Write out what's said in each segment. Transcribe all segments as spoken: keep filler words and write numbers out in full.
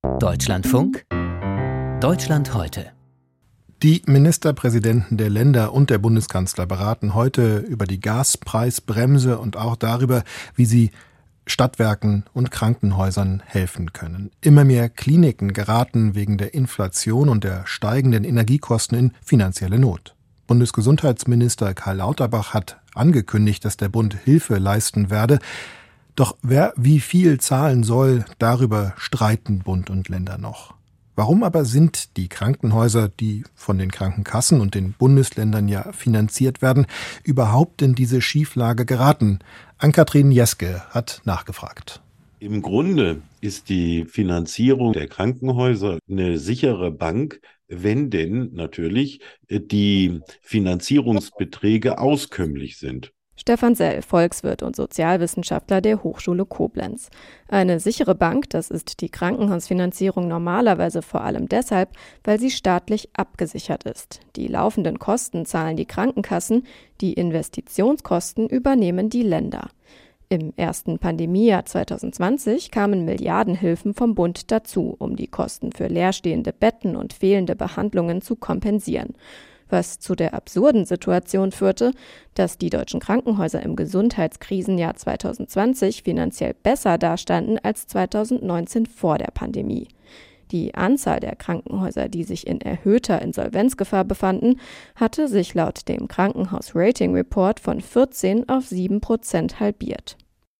Deutschlandfunk Deutschland heute. Die Ministerpräsidenten der Länder und der Bundeskanzler beraten heute über die Gaspreisbremse und auch darüber, wie sie Stadtwerken und Krankenhäusern helfen können. Immer mehr Kliniken geraten wegen der Inflation und der steigenden Energiekosten in finanzielle Not. Bundesgesundheitsminister Karl Lauterbach hat angekündigt, dass der Bund Hilfe leisten werde. Doch wer wie viel zahlen soll, darüber streiten Bund und Länder noch. Warum aber sind die Krankenhäuser, die von den Krankenkassen und den Bundesländern ja finanziert werden, überhaupt in diese Schieflage geraten? Ann-Kathrin Jeske hat nachgefragt. Im Grunde ist die Finanzierung der Krankenhäuser eine sichere Bank, wenn denn natürlich die Finanzierungsbeträge auskömmlich sind. Stefan Sell, Volkswirt und Sozialwissenschaftler der Hochschule Koblenz. Eine sichere Bank, das ist die Krankenhausfinanzierung normalerweise vor allem deshalb, weil sie staatlich abgesichert ist. Die laufenden Kosten zahlen die Krankenkassen, die Investitionskosten übernehmen die Länder. Im ersten Pandemiejahr zwanzig zwanzig kamen Milliardenhilfen vom Bund dazu, um die Kosten für leerstehende Betten und fehlende Behandlungen zu kompensieren. Was zu der absurden Situation führte, dass die deutschen Krankenhäuser im Gesundheitskrisenjahr zwanzig zwanzig finanziell besser dastanden als zwanzig neunzehn vor der Pandemie. Die Anzahl der Krankenhäuser, die sich in erhöhter Insolvenzgefahr befanden, hatte sich laut dem Krankenhaus-Rating-Report von vierzehn auf sieben Prozent halbiert.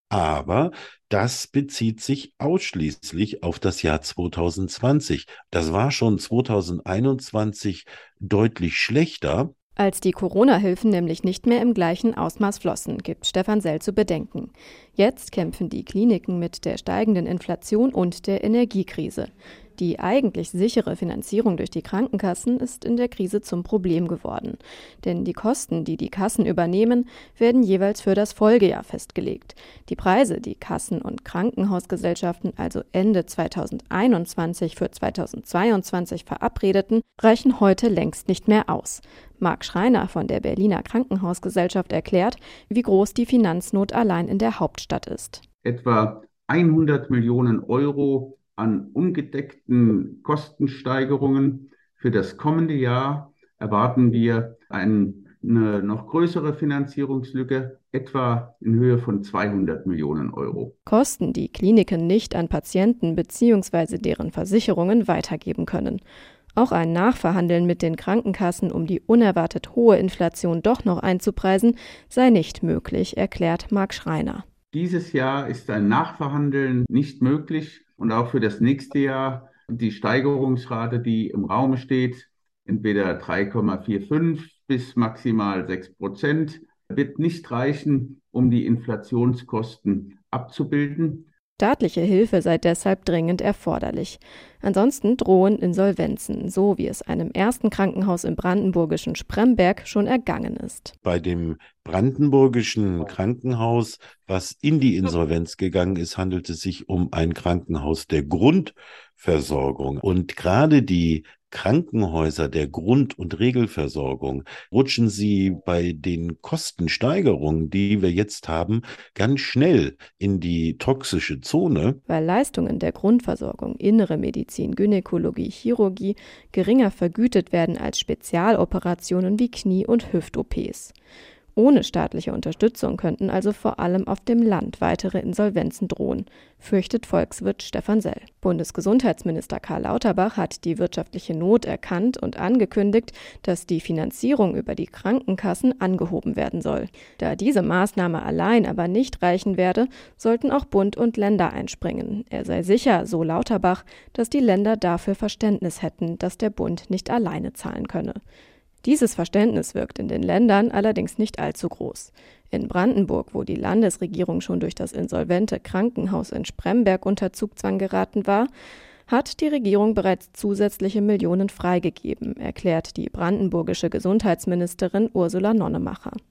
Aber das bezieht sich ausschließlich auf das Jahr zwanzig zwanzig. Das war schon zwanzig einundzwanzig deutlich schlechter. Als die Corona-Hilfen nämlich nicht mehr im gleichen Ausmaß flossen, gibt Stefan Sell zu bedenken. Jetzt kämpfen die Kliniken mit der steigenden Inflation und der Energiekrise. Die eigentlich sichere Finanzierung durch die Krankenkassen ist in der Krise zum Problem geworden. Denn die Kosten, die die Kassen übernehmen, werden jeweils für das Folgejahr festgelegt. Die Preise, die Kassen und Krankenhausgesellschaften also Ende zwanzig einundzwanzig für zwanzig zweiundzwanzig verabredeten, reichen heute längst nicht mehr aus. Marc Schreiner von der Berliner Krankenhausgesellschaft erklärt, wie groß die Finanznot allein in der Hauptstadt ist. Etwa hundert Millionen Euro an ungedeckten Kostensteigerungen. Für das kommende Jahr erwarten wir eine noch größere Finanzierungslücke, etwa in Höhe von zweihundert Millionen Euro. Kosten, die Kliniken nicht an Patienten bzw. deren Versicherungen weitergeben können. Auch ein Nachverhandeln mit den Krankenkassen, um die unerwartet hohe Inflation doch noch einzupreisen, sei nicht möglich, erklärt Marc Schreiner. Dieses Jahr ist ein Nachverhandeln nicht möglich und auch für das nächste Jahr die Steigerungsrate, die im Raum steht, entweder drei Komma fünfundvierzig bis maximal sechs Prozent, wird nicht reichen, um die Inflationskosten abzubilden. Staatliche Hilfe sei deshalb dringend erforderlich. Ansonsten drohen Insolvenzen, so wie es einem ersten Krankenhaus im brandenburgischen Spremberg schon ergangen ist. Bei dem brandenburgischen Krankenhaus, was in die Insolvenz gegangen ist, handelt es sich um ein Krankenhaus der Grundversorgung. Und gerade die Krankenhäuser der Grund- und Regelversorgung rutschen sie bei den Kostensteigerungen, die wir jetzt haben, ganz schnell in die toxische Zone. Weil Leistungen der Grundversorgung, innere Medizin, Gynäkologie, Chirurgie geringer vergütet werden als Spezialoperationen wie Knie- und Hüft-O Ps. Ohne staatliche Unterstützung könnten also vor allem auf dem Land weitere Insolvenzen drohen, fürchtet Volkswirt Stefan Sell. Bundesgesundheitsminister Karl Lauterbach hat die wirtschaftliche Not erkannt und angekündigt, dass die Finanzierung über die Krankenkassen angehoben werden soll. Da diese Maßnahme allein aber nicht reichen werde, sollten auch Bund und Länder einspringen. Er sei sicher, so Lauterbach, dass die Länder dafür Verständnis hätten, dass der Bund nicht alleine zahlen könne. Dieses Verständnis wirkt in den Ländern allerdings nicht allzu groß. In Brandenburg, wo die Landesregierung schon durch das insolvente Krankenhaus in Spremberg unter Zugzwang geraten war, hat die Regierung bereits zusätzliche Millionen freigegeben, erklärt die brandenburgische Gesundheitsministerin Ursula Nonnemacher.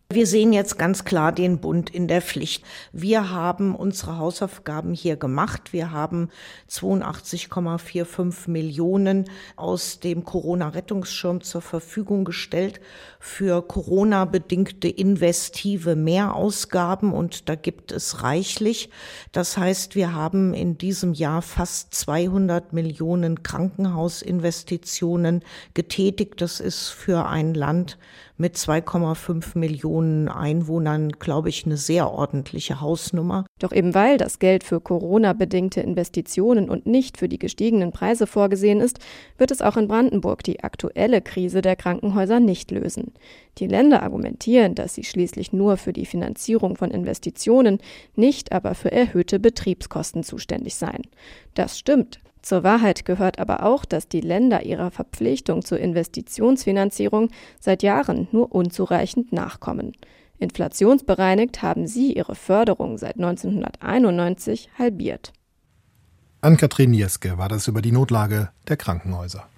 Wir sehen jetzt ganz klar den Bund in der Pflicht. Wir haben unsere Hausaufgaben hier gemacht. Wir haben zweiundachtzig Komma fünfundvierzig Millionen aus dem Corona-Rettungsschirm zur Verfügung gestellt für Corona-bedingte investive Mehrausgaben, und da gibt es reichlich. Das heißt, wir haben in diesem Jahr fast zweihundert Millionen Krankenhausinvestitionen getätigt. Das ist für ein Land mit zwei Komma fünf Millionen Einwohnern, glaube ich, eine sehr ordentliche Hausnummer. Doch eben weil das Geld für Corona-bedingte Investitionen und nicht für die gestiegenen Preise vorgesehen ist, wird es auch in Brandenburg die aktuelle Krise der Krankenhäuser nicht lösen. Die Länder argumentieren, dass sie schließlich nur für die Finanzierung von Investitionen, nicht aber für erhöhte Betriebskosten zuständig seien. Das stimmt. Zur Wahrheit gehört aber auch, dass die Länder ihrer Verpflichtung zur Investitionsfinanzierung seit Jahren nur unzureichend nachkommen. Inflationsbereinigt haben sie ihre Förderung seit neunzehnhunderteinundneunzig halbiert. Ann-Kathrin Jeske war das über die Notlage der Krankenhäuser.